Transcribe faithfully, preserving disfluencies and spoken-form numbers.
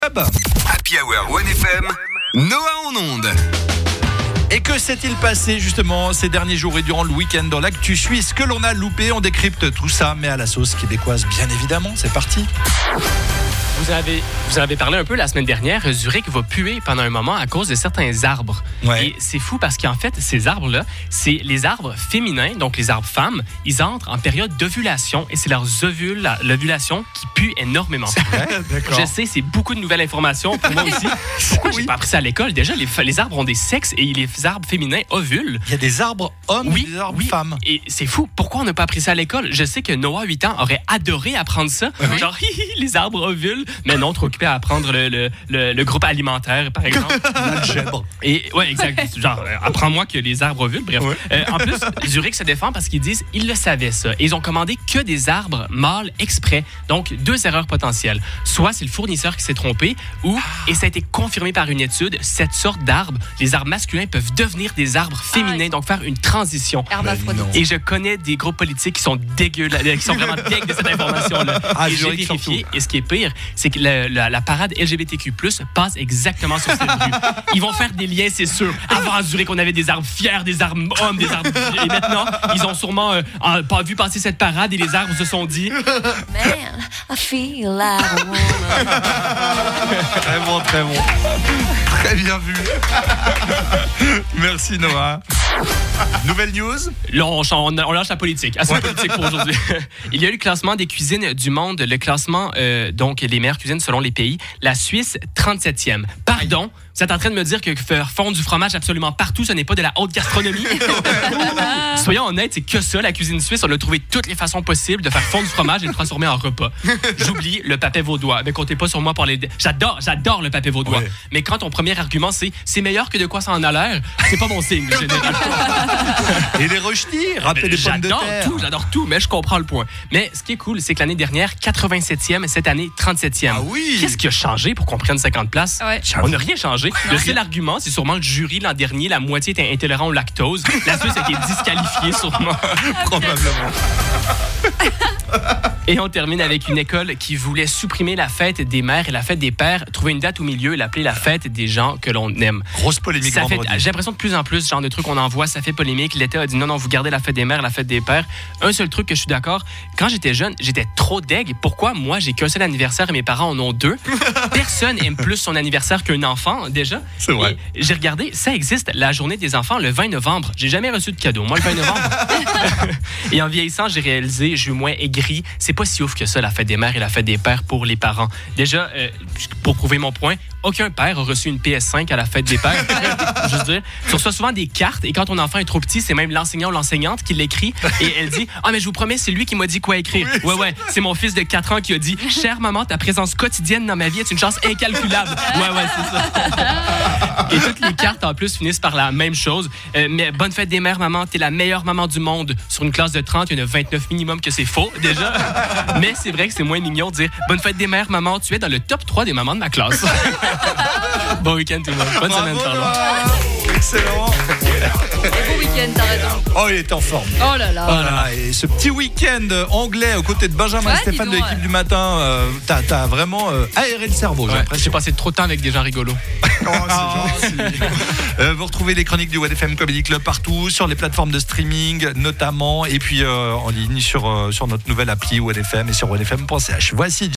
Happy Hour one F M, Noah en onde. Et que s'est-il passé justement ces derniers jours et durant le week-end dans l'actu suisse? Que l'on a loupé, on décrypte tout ça, mais à la sauce québécoise bien évidemment. C'est parti. Vous avez, vous en avez parlé un peu la semaine dernière. Zurich va puer pendant un moment à cause de certains arbres. Ouais. Et c'est fou parce qu'en fait, ces arbres-là, c'est les arbres féminins, donc les arbres femmes. Ils entrent en période d'ovulation et c'est leurs ovules, l'ovulation qui pue énormément. Ouais, d'accord. Je sais, c'est beaucoup de nouvelles informations pour moi aussi. Pourquoi j'ai Oui. pas appris ça à l'école? Déjà, les, les arbres ont des sexes et les arbres féminins ovulent. Il y a des arbres hommes Oui, et des arbres oui. femmes. Et c'est fou. Pourquoi on n'a pas appris ça à l'école? Je sais que Noah, huit ans, aurait adoré apprendre ça. Oui. Genre, hi, hi, les arbres ovulent. Mais non, trop occupé à apprendre le, le, le, le groupe alimentaire, par exemple. L'algèbre. Et ouais, exact. Genre, euh, apprends-moi que les arbres ovulent. Bref. Ouais. Euh, en plus, Zurich se défend parce qu'ils disent ils le savaient ça. Et ils ont commandé que des arbres mâles exprès. Donc, deux erreurs potentielles. Soit c'est le fournisseur qui s'est trompé, ou, et ça a été confirmé par une étude, cette sorte d'arbres, les arbres masculins peuvent devenir des arbres féminins, donc faire une transition. Hermaphrodite. non. Et je connais des groupes politiques qui sont dégueulasses, qui sont vraiment dégueux de cette information-là. Ah, et j'ai Zurich vérifié. surtout. Et ce qui est pire, c'est que la, la, la parade L G B T Q plus, passe exactement sur cette rue. Ils vont faire des liens, c'est sûr. Avant à Zurich, on avait des arbres fiers, des arbres hommes, des arbres... Et maintenant, ils ont sûrement euh, en- pas vu passer cette parade et les arbres se sont dit... Man, I feel like a woman. Très bon, très bon. Très bien vu. Merci Noah. Nouvelle news. Là, on, ch- on, on lâche la politique. Assez de politique pour aujourd'hui. Il y a eu le classement des cuisines du monde, le classement, euh, donc les meilleures cuisines selon les pays. La Suisse, trente-septième. Pardon, vous êtes en train de me dire que faire fondre du fromage absolument partout, ce n'est pas de la haute gastronomie? Soyons honnêtes, c'est que ça, la cuisine suisse. On a trouvé toutes les façons possibles de faire fondre du fromage et de le transformer en repas. J'oublie le papé vaudois. Mais comptez pas sur moi pour les... J'adore, j'adore le papé vaudois. Ouais. Mais quand ton premier argument, c'est « c'est meilleur que de quoi ça en a l'air », c'est pas mon signe, général. Et les rejetis, râper des pommes de J'adore terre. tout, j'adore tout, mais je comprends le point. Mais ce qui est cool, c'est que l'année dernière, quatre-vingt-septième, cette année, trente-septième. Ah oui. Qu'est-ce qui a changé pour qu'on prenne cinquante places? Ouais. On n'a rien changé. Le seul argument, c'est sûrement le jury l'an dernier, la moitié était intolérant au lactose. La Suisse a été disqualifiée sûrement. Probablement. Et on termine avec une école qui voulait supprimer la fête des mères et la fête des pères, trouver une date au milieu et l'appeler la fête des gens que l'on aime. Grosse polémique Ça fait, vendredi. j'ai l'impression de plus en plus, ce genre de trucs qu'on envoie, ça fait polémique. L'État a dit non, non, vous gardez la fête des mères, la fête des pères. Un seul truc que je suis d'accord, quand j'étais jeune, j'étais trop deg. Pourquoi moi, j'ai qu'un seul anniversaire et mes parents en ont deux? Personne aime plus son anniversaire qu'un enfant, déjà. C'est vrai. Et j'ai regardé, ça existe, la journée des enfants, le vingt novembre. J'ai jamais reçu de cadeau, moi, le vingt novembre. Et en vieillissant, j'ai réalisé, je suis moins aigri. C'est pas si ouf que ça, la fête des mères et la fête des pères pour les parents. Déjà, euh, pour prouver mon point, aucun père a reçu une P S cinq à la fête des pères. Je veux dire, tu reçois souvent des cartes et quand ton enfant est trop petit, c'est même l'enseignant ou l'enseignante qui l'écrit et elle dit « Ah, mais je vous promets, c'est lui qui m'a dit quoi écrire. Oui, » Ouais, ouais, c'est mon fils de quatre ans qui a dit « Chère maman, ta présence quotidienne dans ma vie est une chance incalculable. » Ouais, ouais, c'est ça. Et toutes les cartes, en plus, finissent par la même chose. Euh, mais bonne fête des mères, maman, t'es la meilleure maman du monde. Sur une classe de trente, il y en a vingt-neuf minimum que c'est faux, déjà. Mais c'est vrai que c'est moins mignon de dire bonne fête des mères, maman, tu es dans le top trois des mamans de ma classe. Bon week-end tout le monde. Bonne Bravo, semaine, pardon. Noah. Excellent. Bon week-end, t'as raison. Oh, il est en forme. Oh là là. Voilà, et ce petit week-end anglais aux côtés de Benjamin Ouais, et Stéphane dis de donc, l'équipe ouais. du matin, euh, t'as, t'as vraiment euh, aéré le cerveau, j'ai Ouais, j'ai l'impression. passé trop de temps avec des gens rigolos. Ah, Euh, vous retrouvez les chroniques du One F M Comedy Club partout, sur les plateformes de streaming notamment, et puis euh, en ligne sur, euh, sur notre nouvelle appli One F M et sur one f m point c h. Voici